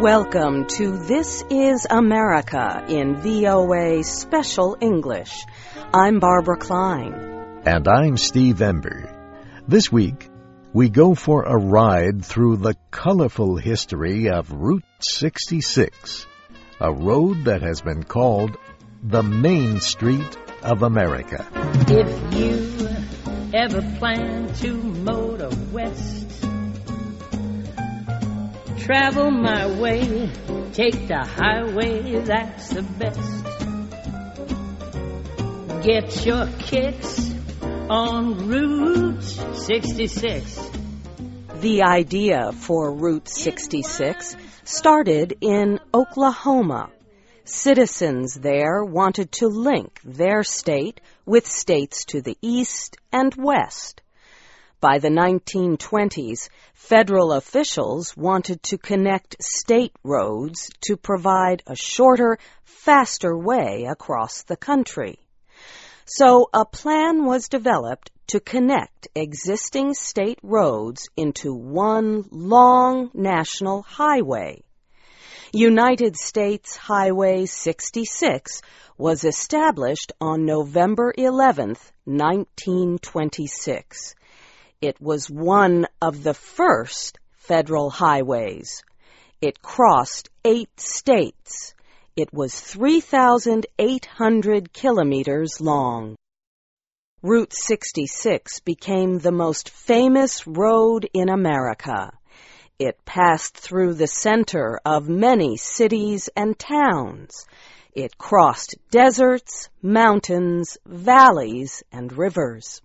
Welcome to This Is America in VOA Special English. I'm Barbara Klein. And I'm Steve Ember. This week, we go for a ride through the colorful history of Route 66, a road that has been called the Main Street of America. If you ever plan to motor west, travel my way, take the highway, that's the best. Get your kicks on Route 66. The idea for Route 66 started in Oklahoma. Citizens there wanted to link their state with states to the east and west. By the 1920s, federal officials wanted to connect state roads to provide a shorter, faster way across the country. So a plan was developed to connect existing state roads into one long national highway. United States Highway 66 was established on November 11, 1926. It was one of the first federal highways. It crossed 8 states. It was 3,800 kilometers long. Route 66 became the most famous road in America. It passed through the center of many cities and towns. It crossed deserts, mountains, valleys, and rivers.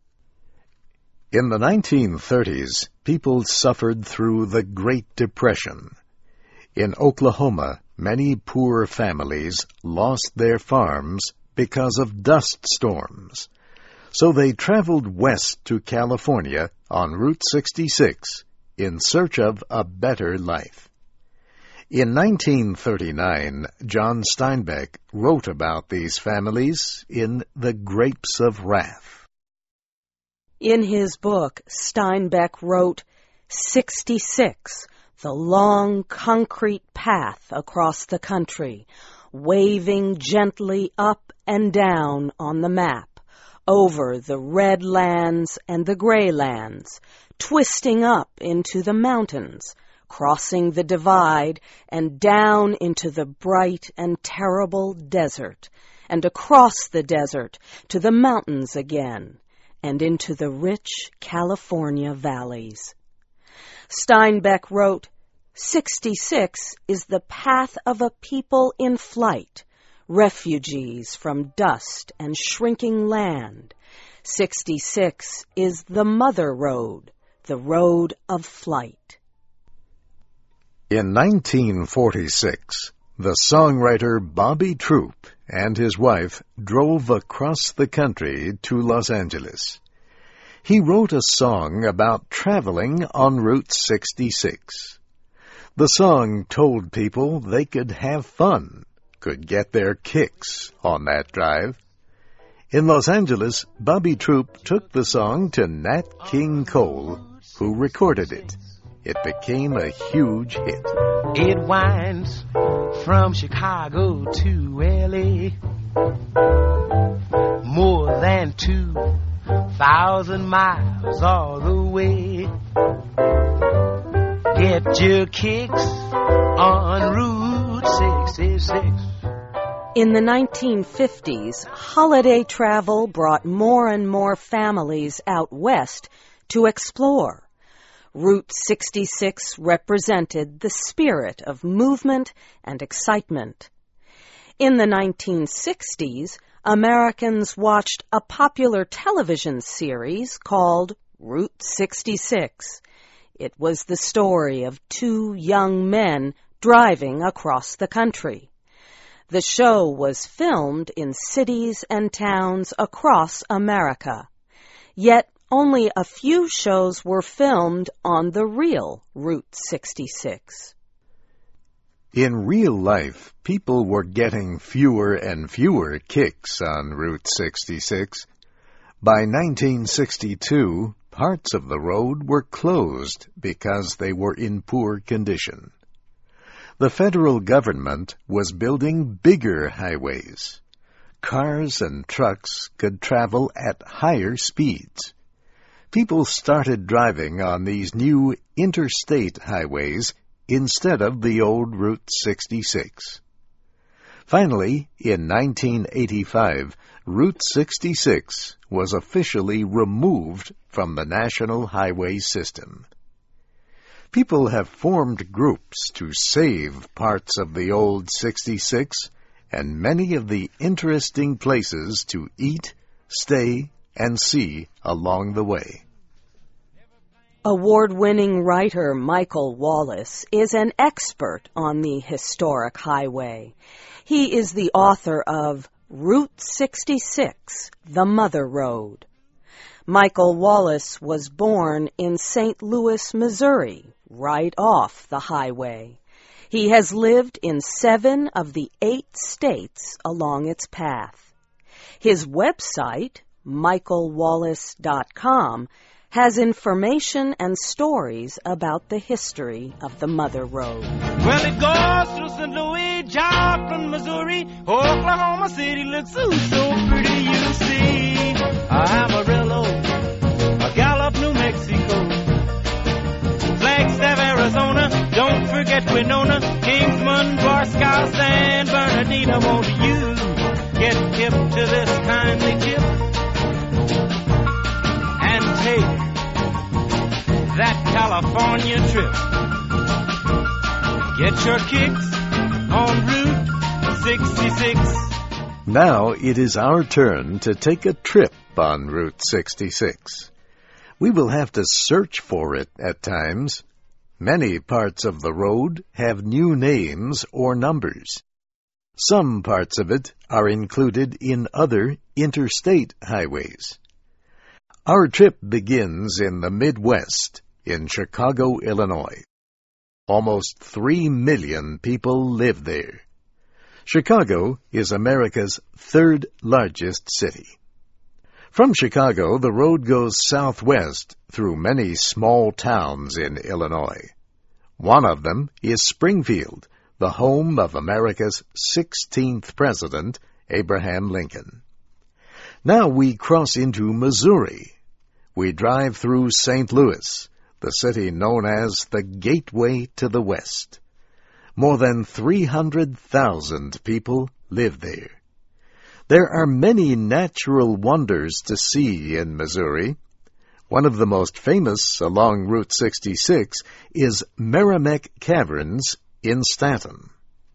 In the 1930s, people suffered through the Great Depression. In Oklahoma, many poor families lost their farms because of dust storms. So they traveled west to California on Route 66 in search of a better life. In 1939, John Steinbeck wrote about these families in The Grapes of Wrath. In his book, Steinbeck wrote, 66, the long concrete path across the country, waving gently up and down on the map, over the red lands and the gray lands, twisting up into the mountains, crossing the divide and down into the bright and terrible desert, and across the desert to the mountains again, and into the rich California valleys. Steinbeck wrote, 66 is the path of a people in flight, refugees from dust and shrinking land. 66 is the mother road, the road of flight. In 1946, the songwriter Bobby Troup and his wife drove across the country to Los Angeles. He wrote a song about traveling on Route 66. The song told people they could have fun, could get their kicks on that drive. In Los Angeles, Bobby Troup took the song to Nat King Cole, who recorded it. It became a huge hit. It winds from Chicago to L.A. More than 2,000 miles all the way. Get your kicks on Route 66. In the 1950s, holiday travel brought more and more families out west to explore. Route 66 represented the spirit of movement and excitement. In the 1960s, Americans watched a popular television series called Route 66. It was the story of 2 young men driving across the country. The show was filmed in cities and towns across America. Yet only a few shows were filmed on the real Route 66. In real life, people were getting fewer and fewer kicks on Route 66. By 1962, parts of the road were closed because they were in poor condition. The federal government was building bigger highways. Cars and trucks could travel at higher speeds. People started driving on these new interstate highways instead of the old Route 66. Finally, in 1985, Route 66 was officially removed from the national highway system. People have formed groups to save parts of the old 66 and many of the interesting places to eat, stay, and see along the way. Award-winning writer Michael Wallace is an expert on the historic highway. He is the author of Route 66, The Mother Road. Michael Wallace was born in St. Louis, Missouri, right off the highway. He has lived in 7 of the 8 states along its path. His website, michaelwallace.com, has information and stories about the history of the Mother Road. Well, it goes through St. Louis, Joplin, Missouri, Oklahoma City looks so pretty, you see. Amarillo, Gallup, New Mexico, Flagstaff, Arizona, don't forget Winona, Kingsman, Barstow, San Bernardino. Won't you get hip to this kindly tip and take that California trip? Get your kicks on Route 66. Now it is our turn to take a trip on Route 66. We will have to search for it at times. Many parts of the road have new names or numbers. Some parts of it are included in other interstate highways. Our trip begins in the Midwest, in Chicago, Illinois. Almost 3 million people live there. Chicago is America's 3rd largest city. From Chicago, the road goes southwest through many small towns in Illinois. One of them is Springfield, the home of America's 16th president, Abraham Lincoln. Now we cross into Missouri. We drive through St. Louis, the city known as the Gateway to the West. More than 300,000 people live there. There are many natural wonders to see in Missouri. One of the most famous along Route 66 is Meramec Caverns in Stanton.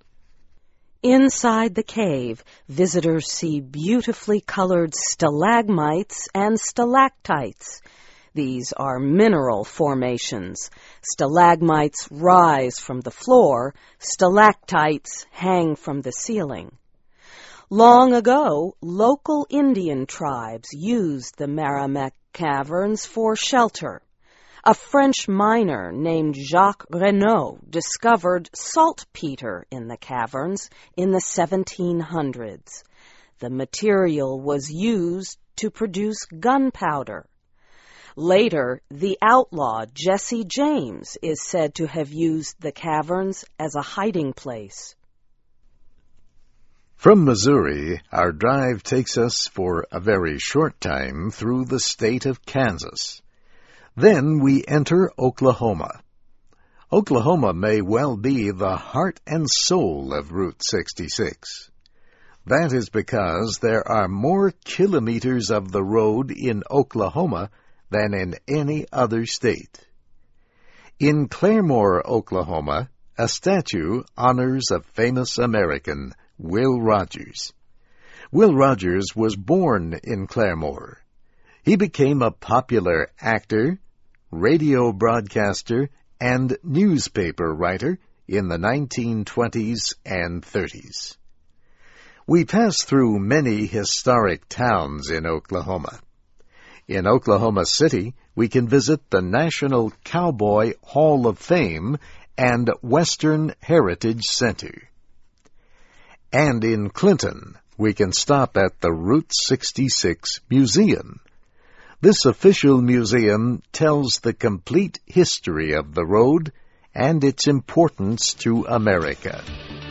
Inside the cave, visitors see beautifully colored stalagmites and stalactites. These are mineral formations. Stalagmites rise from the floor, stalactites hang from the ceiling. Long ago, local Indian tribes used the Meramec Caverns for shelter. A French miner named Jacques Renaud discovered saltpeter in the caverns in the 1700s. The material was used to produce gunpowder. Later, the outlaw Jesse James is said to have used the caverns as a hiding place. From Missouri, our drive takes us for a very short time through the state of Kansas. Then we enter Oklahoma. Oklahoma may well be the heart and soul of Route 66. That is because there are more kilometers of the road in Oklahoma than in any other state. In Claremore, Oklahoma, a statue honors a famous American, Will Rogers. Will Rogers was born in Claremore. He became a popular actor, radio broadcaster, and newspaper writer in the 1920s and 30s. We pass through many historic towns in Oklahoma. In Oklahoma City, we can visit the National Cowboy Hall of Fame and Western Heritage Center. And in Clinton, we can stop at the Route 66 Museum. This official museum tells the complete history of the road and its importance to America.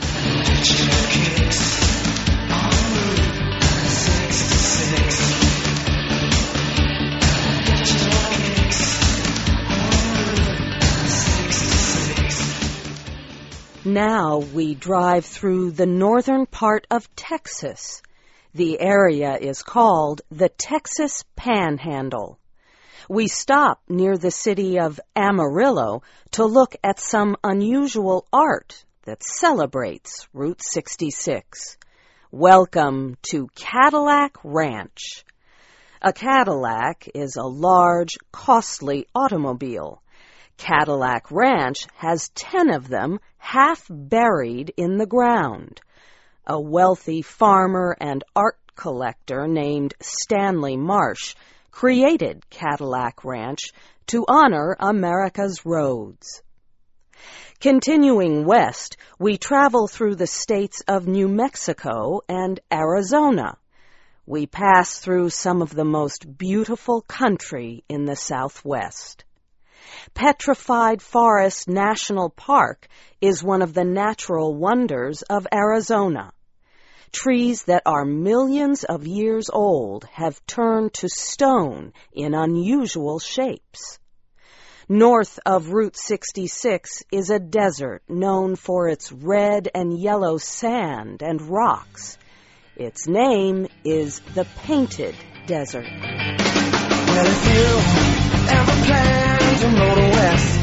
Now we drive through the northern part of Texas. The area is called the Texas Panhandle. We stop near the city of Amarillo to look at some unusual art that celebrates Route 66. Welcome to Cadillac Ranch. A Cadillac is a large, costly automobile. Cadillac Ranch has 10 of them half buried in the ground. A wealthy farmer and art collector named Stanley Marsh created Cadillac Ranch to honor America's roads. Continuing west, we travel through the states of New Mexico and Arizona. We pass through some of the most beautiful country in the Southwest. Petrified Forest National Park is one of the natural wonders of Arizona. Trees that are millions of years old have turned to stone in unusual shapes. North of Route 66 is a desert known for its red and yellow sand and rocks. Its name is the Painted Desert. Well, if you ever plan to motor west,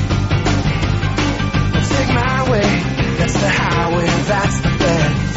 take my way, that's the highway, that's the best.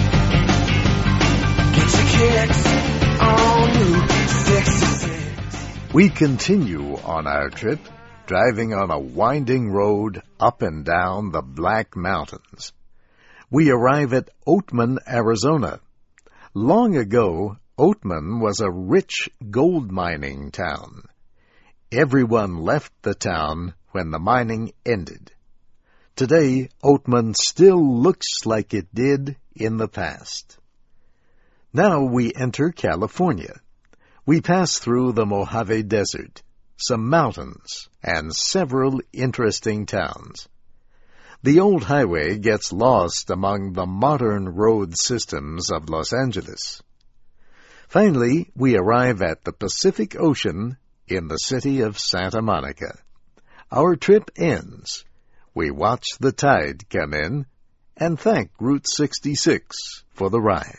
Get your kicks on Route 66. We continue on our trip, driving on a winding road up and down the Black Mountains. We arrive at Oatman, Arizona. Long ago, Oatman was a rich gold mining town. Everyone left the town when the mining ended. Today, Oatman still looks like it did in the past. Now we enter California. We pass through the Mojave Desert, some mountains, and several interesting towns. The old highway gets lost among the modern road systems of Los Angeles. Finally, we arrive at the Pacific Ocean in the city of Santa Monica. Our trip ends. We watch the tide come in and thank Route 66 for the ride.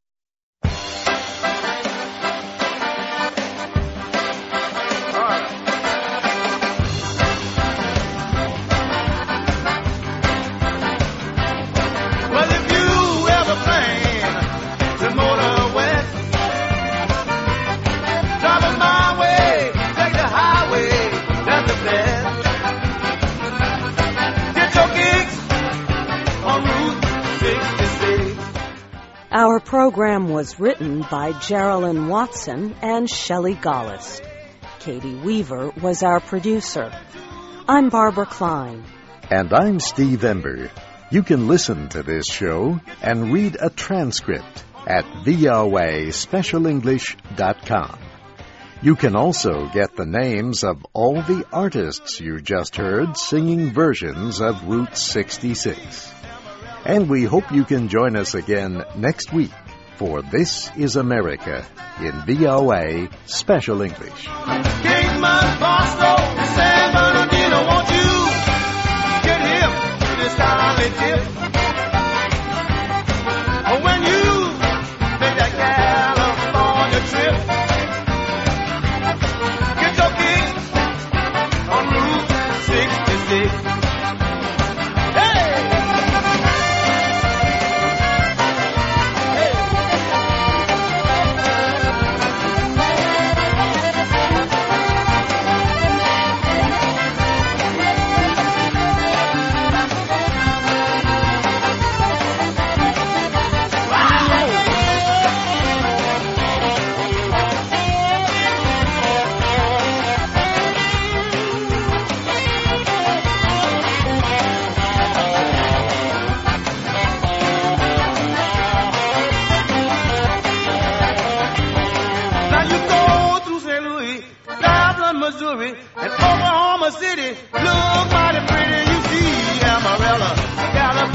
Our program was written by Geraldine Watson and Shelley Gollust. Katie Weaver was our producer. I'm Barbara Klein. And I'm Steve Ember. You can listen to this show and read a transcript at voaspecialenglish.com. You can also get the names of all the artists you just heard singing versions of Route 66. And we hope you can join us again next week for This is America in VOA Special English. King Bosco, San Bernardino, won't you get hip to this kindly tip? When you make that California trip, get your kicks on Route 66. Missouri and Oklahoma City look mighty pretty. Amarillo, California.